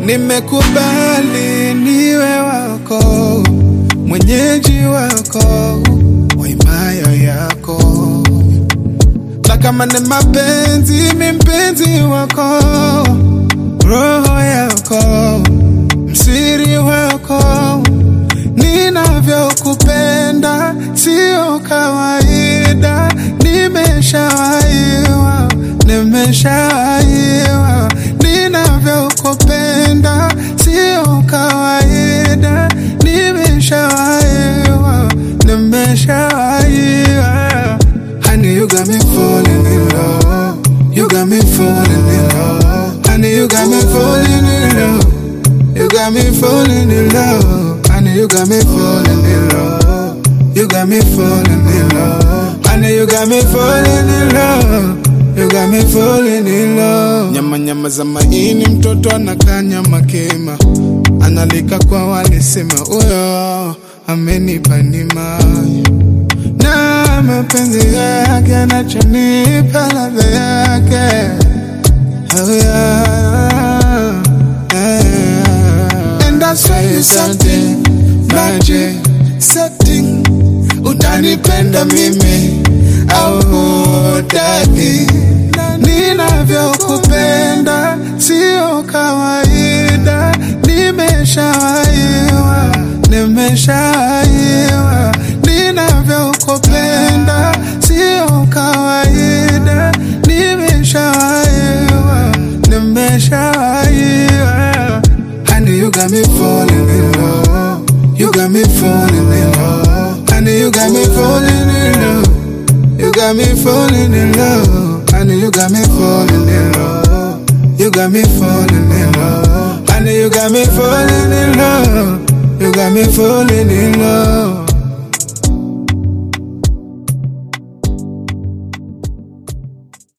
Nimekubali niwe wako, mwenyeji wako, wa himaya yako. Na kama ni mapenzi, mi mpenzi wako, roho yako, msiri wako. Ninavyokupenda sio kawaida, nimeshawaiwa. Ninavyokupenda sio kawaida, nimeshawaiwa. Honey, you got me falling in love. You got me falling in love. Honey, you got me falling in love. You got me falling in love. Honey, you got me falling in love. You got me falling in love. Honey, you got me falling in love. You got me falling in love. Nyama nyama za maini, mtoto anakanya makema, analika kwa walisema uyo amenipa nima. Na mapenzi yake anachonipa ladha yake. Oh yeah. And that's why you something magic setting. Utanipenda mimi au hutaki? Ninavyokupenda sio kawaida, nimeshawaiwa. Ninavyokupenda sio kawaida, nimeshawaiwa. Honey, you got me falling in love. You got me falling in love. Honey, you got me falling in love. You got me falling in love. Honey, you got me falling in love. You got me falling in love. Honey, you got me falling in love. You got me falling in love.